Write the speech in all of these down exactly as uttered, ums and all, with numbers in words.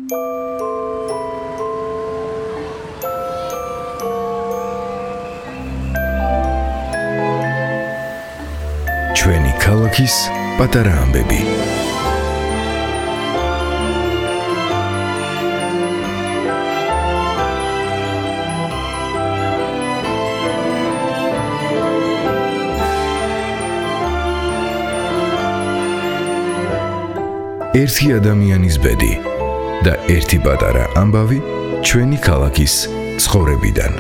ჩვენი ქალაქის პატარა ამბები. ერთი ადამიანის ბედი და ერთი პატარა ამბავი ჩვენი ქალაქის ცხოვრებიდან.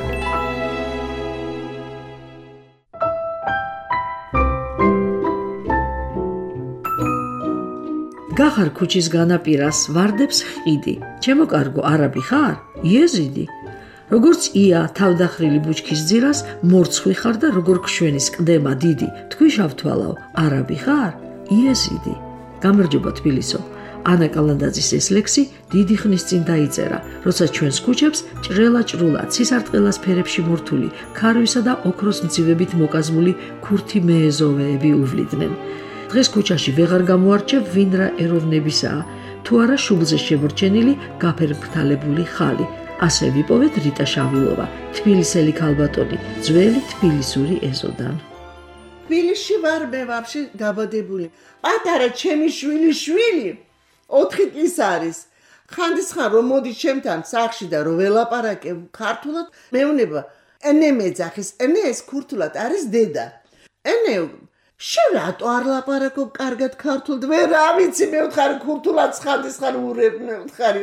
გახარ ქუჩის განაპირას ვარდებს ხიდი. ჩემო კარგო, არაბი ხარ? იეზიდი. როგორც ია თავდახრილი ბუჩქის ძირას მორცხვი ხარ და როგორ ქშვენის ყდება დიდი. თქვიშავ თვალავ, არაბი ხარ? იეზიდი. გამარჯობა თბილისო. ანა კალანდაძის ეს ლექსი დიდი ხნის წინ დაიწერა, როცა ჩვენს ქუჩებს ჭრელა-ჭრულად, სისარტყელას ფერებში მორთული, ქარვისა და ოქროს მძივებით მოკაზმული ქურთი მეეზოვეები უვლიდნენ. დღეს ქუჩაში ვეღარ გამოარჩევ ვინ რა ეროვნებისაა, თუ არა შუბლზე შემორჩენილი გაფერფრთალებული ხალი. ასე ვიპოვეთ რიტა შავილოვა, თბილისელი ქალბატონი, ძველი თბილისური ეზოდან. თბილისში ვარ მე ვაფშე დაბადებული. პატარა ჩემი შვილი შვილი ოთხი წლის არის. ხანდისხან რომ მოდი ჩემთან სახლში და რომ ველაპარაკებ ქართულად, მეუნება ენე მეძახის, ენე ეს ქურთულად არის დედა. ენე შენ რატო არ ლაპარაკობ კარგად ქართულად? ვერ ავიცი, მე ვთხარი ქურთულად ხანდისხან ურებ, მე ვთხარი.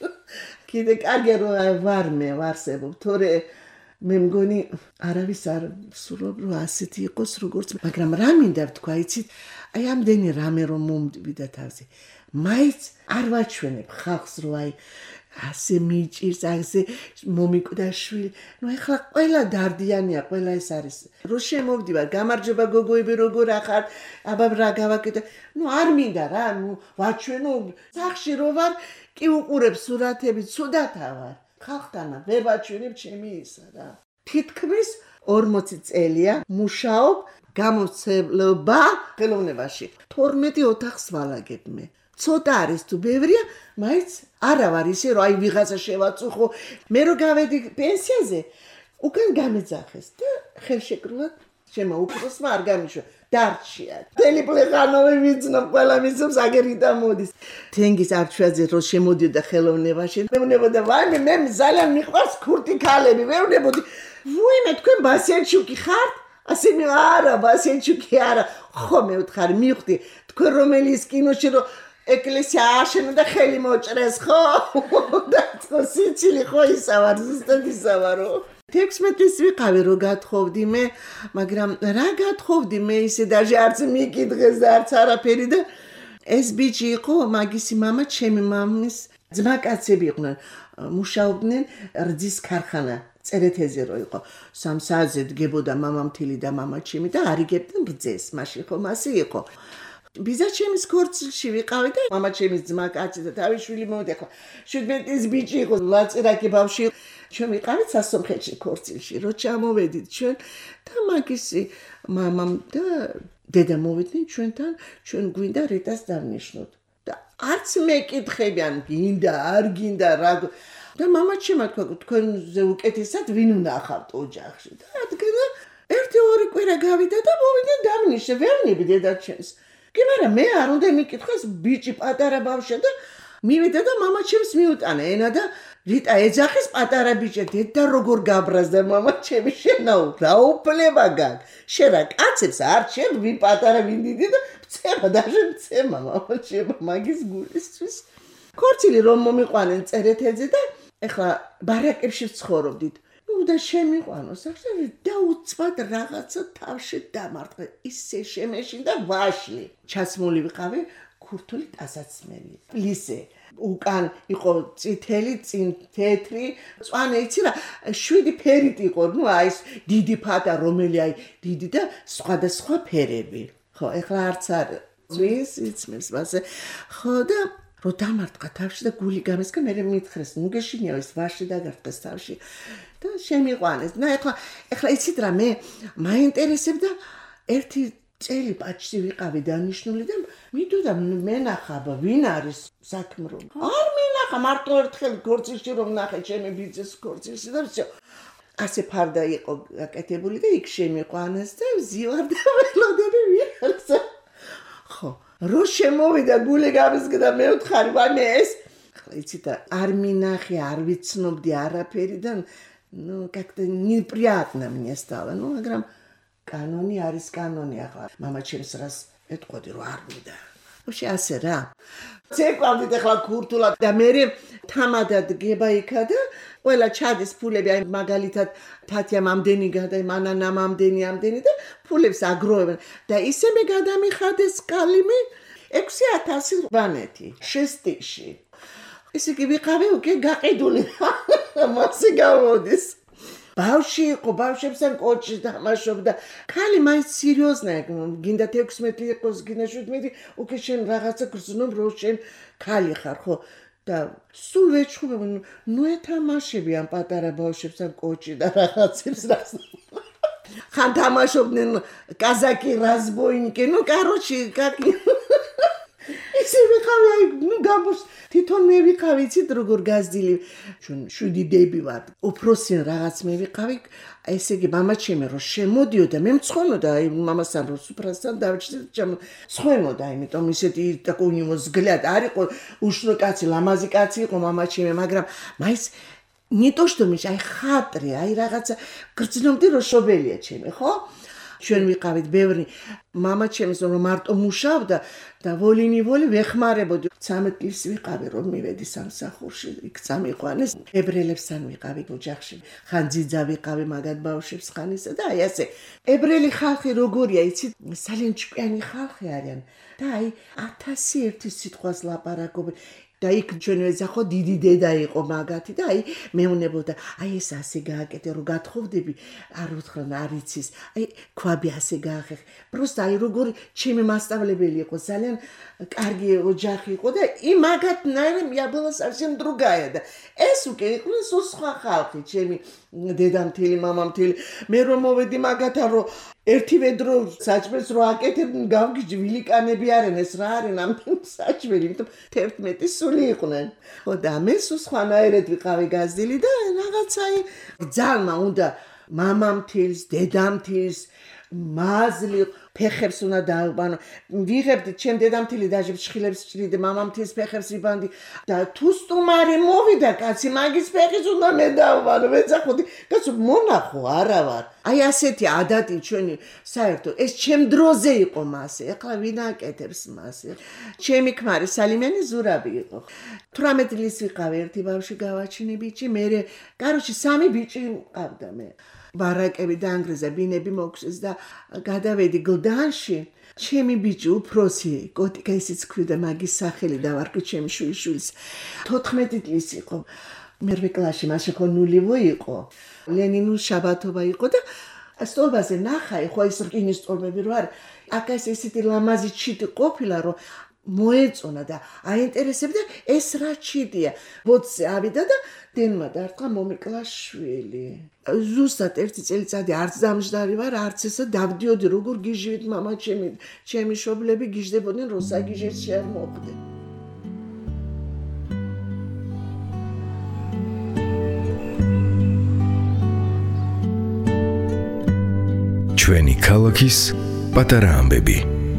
კიდე კარგი რომ ვარ მე ვარსებობ, თორე მე მგონი არავის არ ვსურვებ რომ ასეთი იყოს როგორც, მაგრამ რა მინდა ვთქვა, იცით, აი ამდენი რამე რომ მომდივიდა თავზე. მაინც არ ვაჩვენებ ხალხს რომ აი ასე მიჭირს, ასე მომიკვდა შვილი. ნუ ეხლა ყველა დარდიანია, ყველა ეს არის. რო შემოვდივარ, გამარჯობა გოგოები, როგორ ახარ? აბა რა გავაკეთე? ნუ არ მინდა რა, ნუ ვაჩვენო, სახში რო ვარ, კი უყურებ სურათები, ცუდათა ვარ. ხალხთანა ვერ ვაჩვენებ ჩემი ისა რა. თითქმის ორმოცი წელია მუშაობ გამოცემლობა ხელოვნებაში. თორმეტი ოთახს ვალაგებ მე. ცოტა არის თუ ბევრია, მაინც არა ვარ ისე რომ აი ვიღაცა შევაწუხო. მე რო გავედი პენსიაზე, უკან გამეძახეს და ხელშეკრულად შემოუკროსმა არ გამიშვა. დარჩია. ტელეპლეხანოვე ვიცნობ, ყველა მისობს აგერიდა მოდის. თენგის არჩვაზე რო შემოდიოდა ხელოვნებაში, მე ვნებოდა ვაიმე, მე ძალიან მიყვარს ქურთი ქალები, მე ვნებოდი. ვუიმე თქვენ ბასიაჩუკი ხართ? ასე მე არა, ბასიაჩუკი არა. ხო მე ვთხარი, მივხვდი, თქვენ რომელიც კინოში რო ეკლესია აშენო და ხელი მოჭრეს, ხო? და ხო სიცილი ხო ისა ვარ, ზუსტად ისა ვარო. თექვსმეტი წლის ვიყავი რო გათხოვდი მე, მაგრამ რა გათხოვდი მე ისე დაჟე არც მიკითხეს და არც არაფერი და ეს ბიჭი იყო მაგისი მამა, ჩემი მამის ძმაკაცები იყვნენ, მუშაობდნენ რძის ქარხანა. წერეთეზე რო იყო სამ საათზე დგებოდა მამამთილი და მამაჩემი და არიგებდნენ რძეს, მაშინ ხო მასე იყო. ბიზაჩემის ქორწილში ვიყავი და მამაჩემის ძმაკაცი და თავის შვილი მოვიდა, ხო შვიდმეტი წლის ბიჭი იყო, ლაწირაკი ბავშვი. ჩვენ ვიყავით სასომხეთში ქორწილში, რო ჩამოვედით ჩვენ და მაგისი მამამ და დედა მოვიდნენ ჩვენთან, ჩვენ გვინდა რიტას დავნიშნოთ. და არც მეკითხებიან, გინდა, არ გინდა რა. და მამაჩემმა თქვა, თქვენზე უკეთესად ვინ უნახავთ ოჯახში? და ადგენა ერთი ორი კვირა გავიდა და მოვიდნენ დავნიშნე, ვეუბნები დედაჩემს. კი, მაგრამ მე არ უნდა მიკითხოს, ბიჭი პატარა ბავშვია და მივიდა და მამაჩემს მიუტანა ენა და რიტა ეძახის პატარა ბიჭი, დედა როგორ გაბრაზდა მამაჩემი, შენა რა უფლება გაქვს? შენ რა კაცებს არ ჩემ ვინ პატარა ვინ დიდი და მცემა და შენ მცემა მამაჩემა მაგის გულისთვის. ქორწილი რომ მომიყვანენ წერეთეზე და ეხლა ბარაკებში ვცხოვრობდით. ნუ და შემიყვანო სახში და უცბად რაღაცა თავში დამარტყე. ისე შემეშინ და ვაშლი. ჩაცმული ვიყავი ქურთული ტასაცმელი. ლისე. უკან იყო წითელი, წინ თეთრი, წვანე იცი რა, შვიდი ფერით იყო, ნუ აი ეს დიდი ფატა, რომელი აი დიდი და სხვადასხვა ფერები. ხო, ეხლა არც არ წვის იცმის მასე. ხო და რო დამარტყა თავში და გული გამესკა, მე მითხრეს, ნუ გეშინია ეს ვაში დაგარტყეს თავში და შემიყვანეს. და ეხლა ეხლა იცით რა, მე მაინტერესებდა ერთი წელი პაჩში ვიყავი დანიშნული და მიდოდა მენახაბა ვინ არის საქმრო. არ მენახა ნახა მარტო ერთხელ ქორწილში რომ ნახე ჩემი ბიძის ქორწილში და всё. ასე ფარდა იყო გაკეთებული და იქ შემიყვანეს და ვზივარ და ველოდები ვიხარცა. ხო, რო შემოვიდა გული გამისგდა მე ვთხარი ვანე ეს. ახლა იცით არ მინახე, არ ვიცნობდი არაფერი და ну как-то неприятно мне стало. Ну, მაგრამ კანონი არის კანონი ახლა. мама ჩემს რას ეთყოდი რომ არ მინდა. ვაში ასე რა. ცეკვავდით ახლა ქურთულად და მე თამადად გება იქა და ყველა ჩადის ფულები, აი მაგალითად თათიამ ამდენი გადა, მანანამ ამდენი ამდენი და ფულებს აგროვებენ და ისე მე გადამიხადეს კალიმე ექვსი ათასი ბანეთი შესტიში. ისე კი ვიყავი უკვე გაყიდული. მასე გამოდის. ბავში იყო, ბავშვებთან კოჩი დამაშობდა. ქალი მაინც სერიოზნა, გინდა თექვსმეტი იყოს, გინდა შვიდმეტი, უკვე შენ რაღაცა გრძნობ, რომ შენ ქალი ხარ, ხო? და სულ ვეჩხუბებ, ნუ ეთამაშები ამ პატარა ბავშვებთან კოჩი და რაღაცებს რას. ხან თამაშობდნენ კაზაკი, разбойники, ну, короче, как ისე ვიყავი, აი, ნუ გამოს თვითონ მე ვიყავი, იცით როგორ გაზდილი. ჩვენ შვიდი დები ვართ. უფროსი რაღაც მე ვიყავი, ესე იგი მამა ჩემი რო შემოდიოდა, მე მცხონოდა, აი მამასთან რო სუფრასთან დავჭირდა, ჩემ მცხონოდა, იმიტომ ისეთი такой у него взгляд არ იყო უშნო კაცი, ლამაზი კაცი იყო მამა ჩემი, მაგრამ მაინც не то что მის, აი ხატრი, აი რაღაცა გრძნობდი რომ შობელია ჩემი, ხო? ჩვენ ვიყავით ბევრი მამა ჩემს რომ მარტო მუშავდა და ვოლინი-ვოლი ვეხმარებოდი. ცამეტ წლის ვიყავი რომ მივედი სამსახურში, იქ წამიყვანეს. ებრაელებსთან ვიყავი ოჯახში. ხან ძიძა ვიყავი მაგათ ბავშვებს ხან ისე და აი ასე. ებრაელი ხალხი როგორია, იცით, ძალიან ჭკვიანი ხალხი არიან და აი ათასი ერთი სიტყვას ლაპარაკობენ. და იქ ჩვენ ვეძახო დიდი დედა იყო მაგათი და აი მეუნებოდა აი ეს ასე გააკეთე რომ გათხოვდები არ უთხრან არ იცის აი ქვაბი ასე გაახეხ просто აი როგორი ჩემი მასწავლებელი იყო ძალიან კარგი ოჯახი იყო და იმ მაგათნაირ я была совсем другая და ეს უკვე იყო სხვა ხალხი ჩემი დედამთილი მამამთილი მე რომ მოვედი მაგათა რომ ერთი ვედრო საჭმელს რო აკეთებდნენ გავგიჯი ვილიკანები არენ ეს რა არენ ამ საჭმელი იმიტომ თერთმეტი სული იყვნენ ხო და მე სხვანაირად ვიყავი გაზდილი და რაღაცაი ძალმა უნდა მამამთილს დედამთილს მაზლი ფეხებს უნდა დააბანო ვიღებდი ჩემ დედამთილი დაჟებს შხილებს ჭრიდე მამამთილის ფეხებს ვიბანდი და თუ სტუმარი მოვიდა კაცი მაგის ფეხის უნდა მე დააბანო ვეძახოდი კაცო მონახო არა ვარ აი ასეთი ადათი ჩვენი საერთოდ ეს ჩემ დროზე იყო მასე ეხლა ვინ აკეთებს მასე ჩემი ქმარი სალიმიანი ზურაბი იყო თვრამეტი წლის ვიყავი ერთი ბავშვი გავაჩინე ბიჭი მე კაროში სამი ბიჭი მყავდა მე ბარაკები დაანგრიზა ბინები მოგვსეს და გადავედი გლდანში ჩემი ბიჭი უფროსი კოტიკა ისიც ქვიდა მაგის სახელი დავარქვი ჩემი შვილიშვილს თოთხმეტი წლის იყო მერვე კლასში მაშინ ხო ნულივო იყო ლენინუ შაბათობა იყო და სტოლბაზე ნახა ხო ის რკინის სტოლბები რო არის აკას ისეთი ლამაზი ჩიტი ყოფილა რომ მოეწონა და აინტერესებდა ეს რა ჩიტია ბოძზე ავიდა და დენმა დარტყა მომიკლა შვილი ზუსტად ერთი წელიწადი არც დამждარი ვარ არც ესა დავდიოდი როგორ გიჟივით მამა ჩემი ჩემი შობლები გიჟდებოდნენ რომ საგიჟეს შენ მოხდე ჩვენი ქალაქის პატარა ამბები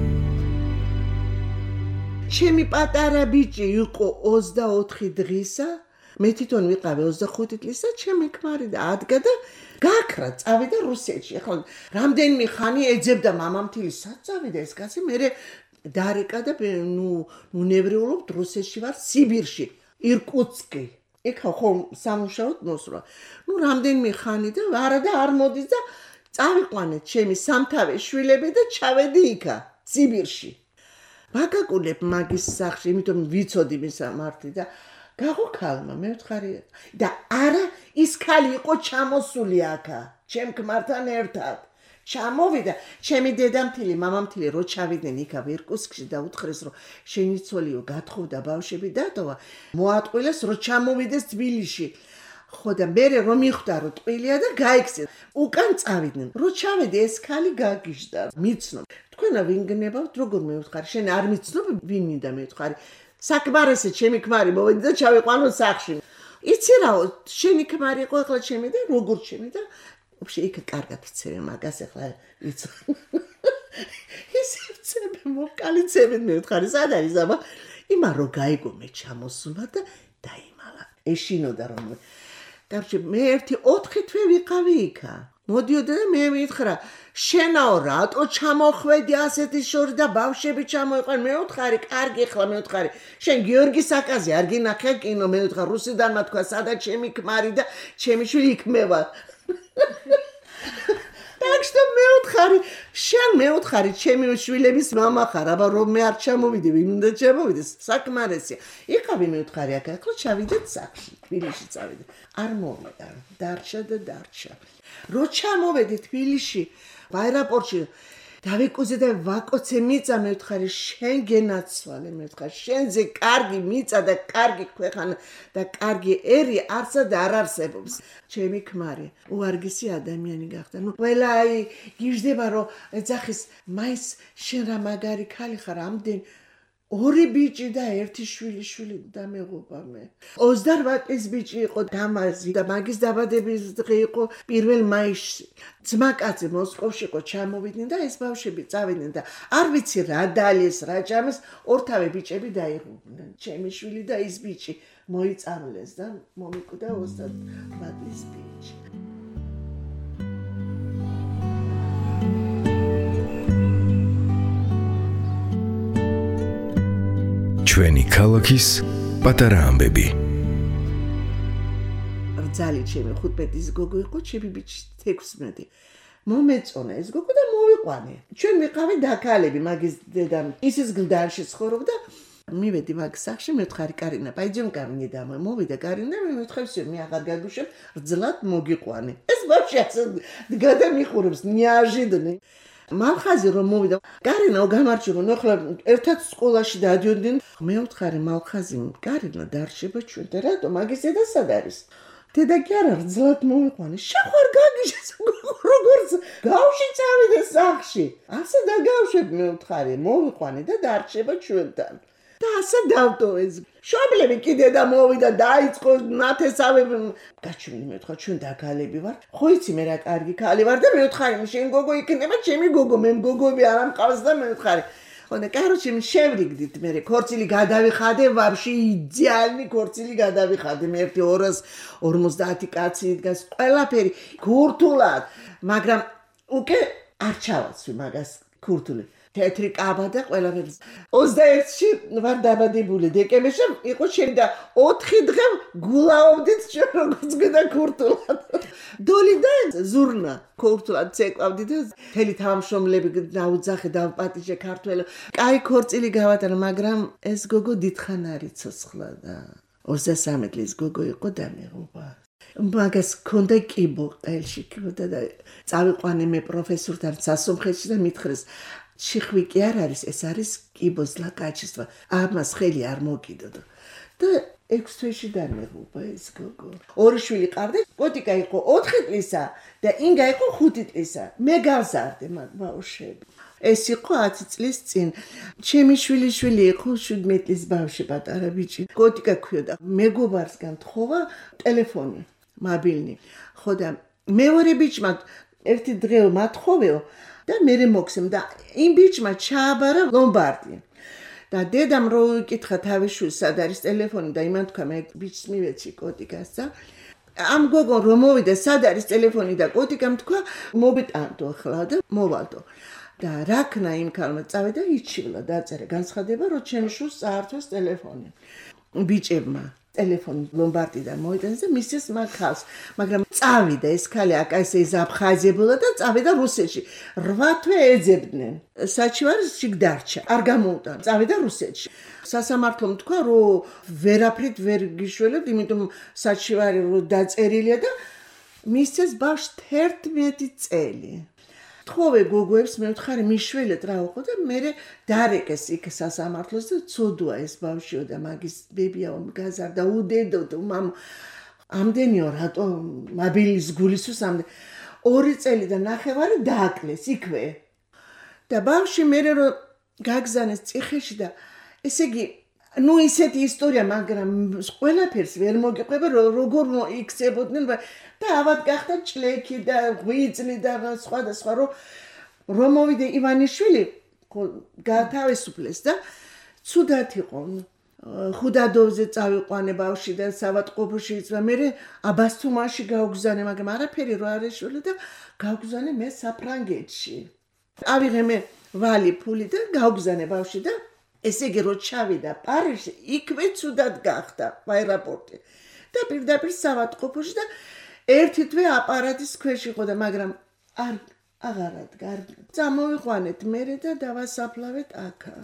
ჩემი პატარა ბიჭი იყო ოცდაოთხი დღისა მე თვითონ ვიყავი ოცდახუთი წლისა ჩემი ქმარი და ადგა და გაქრა წავიდა რუსეთში ახლა რამდენიმე ხანი ეძებდა მამამთილის საწავიდა ეს კაცი მე დარეკა და ნუ ნუ ნევროლოგ რუსეთში ვარ სიბირში ირკუტსკი ეხა ხო სამუშაოდ მოსვლა ნუ რამდენიმე ხანი და არა და არ მოდის და წავიყვანეთ ჩემი სამთავე შვილები და ჩავედი იქა სიბირში ვაგაკულებ მაგის სახლში იმიტომ ვიცოდი მისა მარტი და გაღო ქალმა მე ვთხარი და არა ის ქალი იყო ჩამოსული აქა ჩემ ქმართან ერთად ჩამოვიდა ჩემი დედამთილი მამამთილი რო ჩავიდნენ იქა ვირკუსკში და უთხრეს რომ შენი ცოლიო გათხოვდა ბავშვები დატოვა მოატყვილეს რომ ჩამოვიდეს თბილისში ხო და მე რომ მიხვდა რომ ტყილია და გაიქცეს უკან წავიდნენ რო ჩავედი ეს ქალი გაგიჟდა მიცნობ თქვენა ვინ გნებავთ როგორ მე ვთხარი შენ არ მიცნობ ვინ მინდა მე ვთხარი საკმარისი ჩემი ქმარი მოვედი და ჩავიყვანო სახლში. იცი რაო, შენი ქმარი იყო ახლა ჩემი და როგორ ჩემი და вообще იქ კარგად ვცემე მაგას ახლა ვიცი. ისე ვცემე მოკალიცები მევთხარი სად არის აბა იმა რო გაიგო მე ჩამოსულა და დაიმალა. ეშინოდა რომ კარჩე მე ერთი ოთხი თვე ვიყავი იქა. მოდიოდა და მე მითხრა შენაო რატო ჩამოხვედი ასეთი შორი და ბავშვები ჩამოიყვან მე ვთხარი კარგი ხლა მე ვთხარი შენ გიორგი საკაზი არ გინახე კინო მე ვთხარ რუსიდან მათქვა სადაც ჩემი ქმარი და ჩემი შვილი იქ მე ვარ так что მე ვთხარი შენ მე ვთხარი ჩემი შვილების мама ხარ აბა რომ მე არ ჩამოვიდი ვინ უნდა ჩამოვიდეს საკმარისია იყავი მე ვთხარი აქ ახლა ჩავიდეთ სახლში თბილისში წავიდე არ მოვიდა დარჩა და დარჩა რო ჩამოვედი თბილისში აეროპორტში დავიკუზე და ვაკოცე მიწა მე ვთხარი შენ გენაცვალე მე ვთხარი შენზე კარგი მიწა და კარგი ქვეყანა და კარგი ერი არცად არ არსებობს ჩემი ქმარი უარგისი ადამიანი გახდა ნუ ყველა აი გიждდება რომ ეძახის მაის შენ რა მაგარი ქალი ხარ ამდენ ორი ბიჭი და ერთი შვილი შვილი დამეღობა მე ოცდაოთხ წლის ბიჭი იყო დამაზი და მაგის დაბადების დღე იყო პირველ მაისში ძმა კაცი მოსკოვში იყო ჩამოვიდნენ და ეს ბავშვები წავიდნენ და არ ვიცი რა დალიეს რა ჭამეს ორთავე ბიჭები დაიღუპნენ ჩემი შვილი და ის ბიჭი მოიწამლეს და მომიკვდა ოცდაოთხ წლის ბიჭი ჩვენი ქალაქის პატარა ამბები. რძალი ჩემი ხუთმეტის გოგო იყო, ჩემი ბიჭი თექვსმეტი. მომეწონა ეს გოგო და მოვიყვანე. ჩვენ ვიყავი დაქალები, მაგის დედამ ისის გლდანში ცხოვრობდა. მივედი მაგ სახლში, მე ვთხარი კარინა, пойдём ко мне домой. მოვიდა კარინა, მე ვთხარი всё, მე აღარ გაგუშვებ, რძლად მოგიყვანე. ეს ბავშვი ასე გადამიხურებს, неожиданно. მალხაზი რომ მოვიდა კარინა გამარჯობა ნუ ახლა ერთად სკოლაში დადიოდნენ მე ვთხარი მალხაზი კარინა დარჩება ჩვენთან რატო მაგის დედა სად არის დედა კი არა რძლად მოვიყვანე შეხარ გაგიჟეს როგორც გავში წავიდე სახლში ასე დაგავშებ მე ვთხარი მოვიყვანე და დარჩება ჩვენთან და ასე დავტოვეს შობლები კიდე და მოვიდა დაიწყო ნათესავები გაჩვენი მე ვთხარ ჩვენ დაქალები ვარ ხო იცი მე რა კარგი ქალი ვარ და მე ვთხარი შენ გოგო იქნება ჩემი გოგო მე მგოგოები არ ამყავს და მე ვთხარი ხო და კაროჩე შევრიგდით მე ქორწილი გადავიხადე ვაფშე იდეალური ქორწილი გადავიხადე მე ერთი ორას ორმოცდაათი კაცი დგას ყველაფერი ქურთულად მაგრამ უკვე არ ჩავაცვი მაგას ქურთული თეთრი კაბა და ყველაფერი ოცდაერთში ვარ დაბადებული დეკემბერში იყო შენ და ოთხი დღე გულაობდით ჩვენ როგორც გდა ქურთულად დოლი და ზურნა ქურთულად ცეკვავდი და თელი თავმშრომლები დაუძახე დავპატიჟე ქართველი კაი ქორწილი გავატარა მაგრამ ეს გოგო დიდხან არ იცოცხლა და ოცდასამი წლის გოგო იყო და მეღობა მაგას ქონდა კიბო ყელში კიბო და წავიყვანე მე პროფესორთან სასომხეთში და მითხრეს ციხვი კი არ არის ეს არის კიბოზლა კაჩისვა ამას ხელი არ მოკიდოდა და ექვსი თვეში დამეღუპა ეს გოგო ორი შვილი ყავდა კოტიკა იყო ოთხი წლისა და ინგა იყო ხუთი წლისა მე გავზარდე მაგ ბავშვები ეს იყო ათი წლის წინ ჩემი შვილი შვილი იყო შვიდმეტი წლის ბავშვი პატარა ბიჭი კოტიკა ქვიოდა მეგობარსგან თხოვა ტელეფონი მობილნი ხო და მეორე ბიჭმა ერთი დღე მათხოვეო და მე მოგცემ და იმ ბიჭმა ჩააბარა ლომბარდი და დედამ რო იკითხა თავის შვილს სად არის ტელეფონი და იმან თქვა მე ბიჭს მივეცი კოტიკას და ამ გოგო რომ მოვიდა სად არის ტელეფონი და კოტიკამ თქვა მოვიტანტო ახლა და მოვალდო და რაკნა იმ ქალმა წავიდა იჩივლა დაწერა განცხადება რომ ჩემ შვილს წაართვეს ტელეფონი ბიჭებმა ტელეფონი ლომბარდიდან მოიტანეს და მისცეს მაგას მაგრამ წავიდა ეს ქალი აკასე ზაფხაზებულა და წავიდა რუსეთში რვა თვე ეძებდნენ საჩივარში დარჩა არ გამოუტან წავიდა რუსეთში სასამართლომ თქვა რომ ვერაფრით ვერ გიშველებთ იმიტომ საჩივარი რო დაწერილია და მისცეს ბავშვს თერთმეტი წელი თხოვე გოგოებს მე ვთხარი მიშველეთ რა ხო და მე დარეკეს იქ სასამართლოს და ცოდვა ეს ბავშვიო და მაგის ბებიაო გაზარდა უდედო და მამ ამდენიო რატო მობილის გულისთვის ამდენ ორი წელი და ნახევარი დააკლეს იქვე და ბავშვი მე რო გაგზავნეს ციხეში და ესე იგი ნუ ისეთი ისტორია, მაგრამ ყველაფერს ვერ მოგიყვება, როგორ იქცებოდნენ და ავად გახდა ჭლექი და ღვიძლი და სხვა და სხვა, რომ რომ მოვიდე ივანიშვილი გათავისუფლეს და ცუდად იყო. ხუდადოვზე წავიყვანე ბავში და სავატყოფოში იწვა. მე აბასთუმანში გავგზავნე, მაგრამ არაფერი რო არ ეშველა და გავგზავნე მე საფრანგეთში. ავიღე მე ვალი ფული და გავგზავნე ბავში და ესე იგი რო ჩავიდა პარიზში, იქვე ცუდად გახდა აეროპორტი. და პირდაპირ სავატყოფოში და ერთი თვე აპარატის ქვეშ იყო და მაგრამ არ აღარად გარდა. წამოვიყვანეთ მე და დავასაფლავეთ აქა.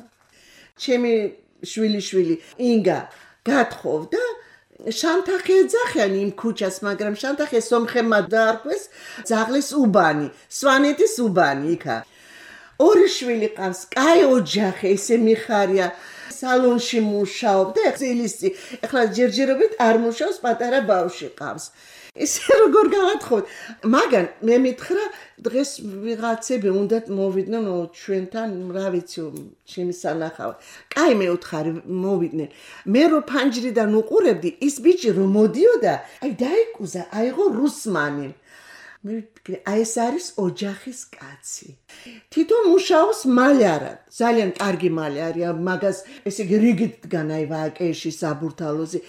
ჩემი შვილი შვილი ინგა გათხოვდა შანთახი ეძახიან იმ ქუჩას, მაგრამ შანთახი სომხებმა დაარქვეს ძაღლის უბანი, სვანეთის უბანი იქა. ორი შვილი ყავს, კაი ოჯახი, ესე მიხარია. სალონში მუშაობდა, ეხილისი, ეხლა ჯერჯერობით არ მუშაობს, პატარა ბავშვი ყავს. ესე როგორ გავათხოვთ? მაგან მე მითხრა დღეს ვიღაცები უნდათ მოვიდნენ ჩვენთან, რა ვიცი, ჩემი სანახავ. კაი მე უთხარი მოვიდნენ. მე რო ფანჯრიდან უყურებდი, ის ბიჭი რო მოდიოდა, აი დაიკუზა, აიღო რუსმანი. მე აი ეს არის ოჯახის კაცი. თვითონ მუშაობს მალярად. ძალიან კარგი მალярია, მაგას ესე იგი რიგით დგან აი ვაკეში საბურთალოზე.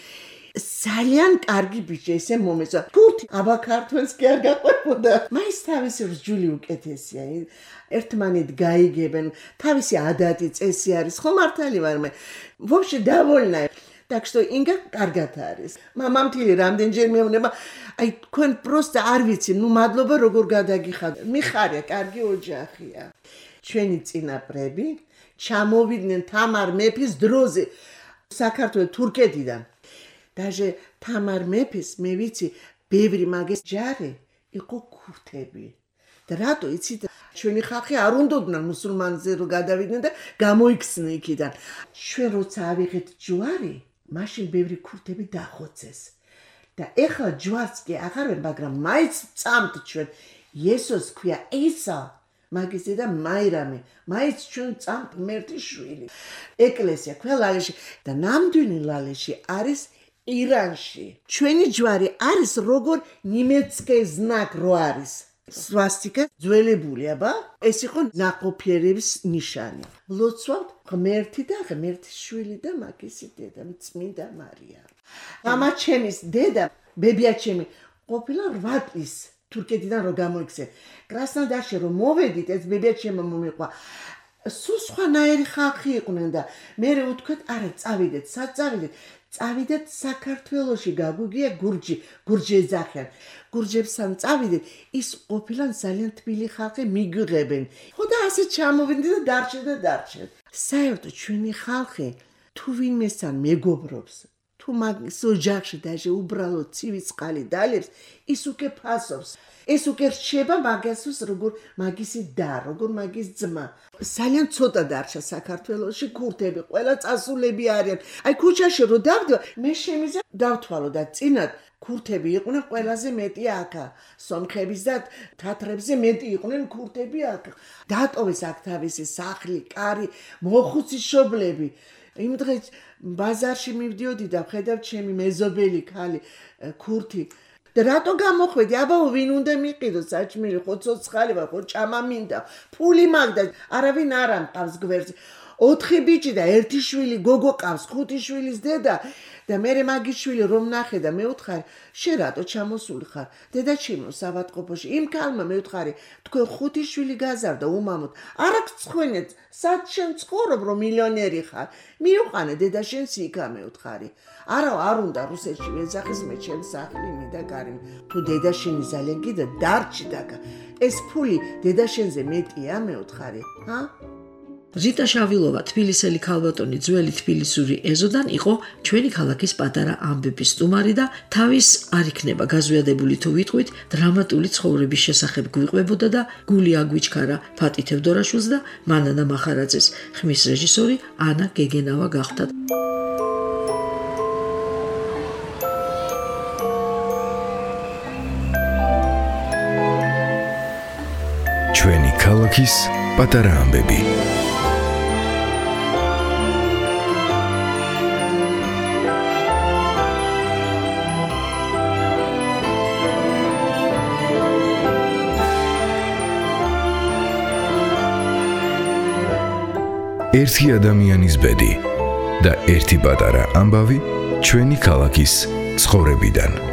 ძალიან კარგი ბიჭი, ესე მომეცა. თურთი აბა ქართველს კი არ გაყვებოდა. მაინც თავისი რჯული უკეთესია. ერთმანეთ გაიგებენ, თავისი ადათი წესი არის. ხო მართალი ვარ მე. ვобще довольна. Так что Инга კარგად არის. მამამთილი რამდენჯერ მეუბნება, აი თქვენ просто არ ვიცი, ნუ მადლობა როგორ გადაგიხადეთ. მიხარია, კარგი ოჯახია. ჩვენი წინაპრები ჩამოვიდნენ თამარ მეფის დროზე საქართველოს თურქეთიდან. Даже თამარ მეფის მე ვიცი, ბევრი მაგის ჯარი იყო ქურთები. და რატო იცით, ჩვენი ხალხი არ უნდოდნენ მუსულმანზე რომ გადავიდნენ და გამოიქცნენ იქიდან. ჩვენ როცა ავიღეთ ჯვარი მაშინ ბევრი ქურთები დახოცეს. და ეხლა ჯვარს კი აღარვენ, მაგრამ მაინც წამთ ჩვენ. იესოს ქვია ისა, მაგის დედა მაირამი, მაინც ჩვენ წამთ მერტი შვილი. ეკლესია ქვია ლალეში და ნამდვილი ლალეში არის ირანში. ჩვენი ჯვარი არის როგორ ნიმეცკე знак რო არის. სვასტიკა ძველებული, აბა, ეს იყო ნაყოფიერების ნიშანი. ლოცვავთ ღმერთი და ღმერთის შვილი და მაგისი დედა წმინდა მარია. მამა ჩემის დედა, ბებია ჩემი, ყოფილა რვა წლის თურქეთიდან რო გამოიქცე. კრასნოდარში რომ მოვედით, ეს ბებია ჩემმა მომიყვა. სულ სხვანაირი ხალხი იყვნენ და მე უთქვეთ, არა, წავიდეთ, სად წავიდეთ? წავიდეთ საქართველოში, გაგუგია გურჯი, გურჯი ეძახიან. გურჯებსთან წავიდეთ, ის ყოფილან ძალიან თბილი ხალხი მიგვიღებენ. ხო და ასე ჩამოვიდეთ და დარჩეთ და დარჩეთ. საერთოდ ჩვენი ხალხი თუ ვინმესთან მეგობრობს, თუ მაგის ოჯახში დაჟე უბრალოდ ცივი წყალი დალებს, ის უკვე ფასობს. ეს უკვე რჩება მაგასოს როგორ მაგისი და, როგორ მაგის ძმა. ძალიან ცოტა დარჩა საქართველოში ქურთები, ყველა წასულები არიან. აი ქუჩაში რო დავდო, მე შემიძლია დავთვალო და წინათ ქურთები იყვნენ ყველაზე მეტი აქა. სომხების და თათრებზე მეტი იყვნენ ქურთები აქა. დატოვეს აქ თავისი სახლი, კარი, მოხუცი შობლები. იმ დღეს ბაზარში მივდიოდი და ხედავ ჩემი მეზობელი ქალი ქურთი. და რატო გამოხვედი? აბა ვინ უნდა მიყიდო საჭმელი, ხო ცოცხალი ვარ, ხო ჭამა მინდა, ფული მაგდა, არავინ არ ამყავს გვერდზე. ოთხი ბიჭი და ერთი შვილი, გოგო ყავს, ხუთი შვილის დედა და მე მაგის შვილი რომ ნახე და მე უთხარი, შენ რატო ჩამოსული ხარ? დედა ჩემო სავატყოფოში, იმ ქალმა მე უთხარი, თქვენ ხუთი შვილი გაზარდა უმამოდ. არ აქვს ცხენეთ, სად შენ ცხოვრობ რომ მილიონერი ხარ? მიუყანე დედა შენს იქა მე უთხარი. არა, არ უნდა რუსეთში ვეძახის მე ჩემს სახლი მიდა კარი. თუ დედა შენი ძალიან კიდე დარჩი დაგა. ეს ფული დედა შენზე მეტია მე უთხარი, ჰა? ზიტა შავილოვა, თბილისელი ქალბატონი, ძველი თბილისური ეზოდან იყო ჩვენი ქალაქის პატარა ამბების სტუმარი და თავის არ იქნება გაზვიადებული თუ ვიტყვით, დრამატული ცხოვრების შესახებ გვიყვებოდა და გული აგვიჩქარა ფატი თევდორაშვილს და მანანა მახარაძეს. ხმის რეჟისორი ანა გეგენავა გახდა. ჩვენი ქალაქის პატარა ამბები. ერთი ადამიანის ბედი და ერთი პატარა ამბავი ჩვენი ქალაქის ცხოვრებიდან.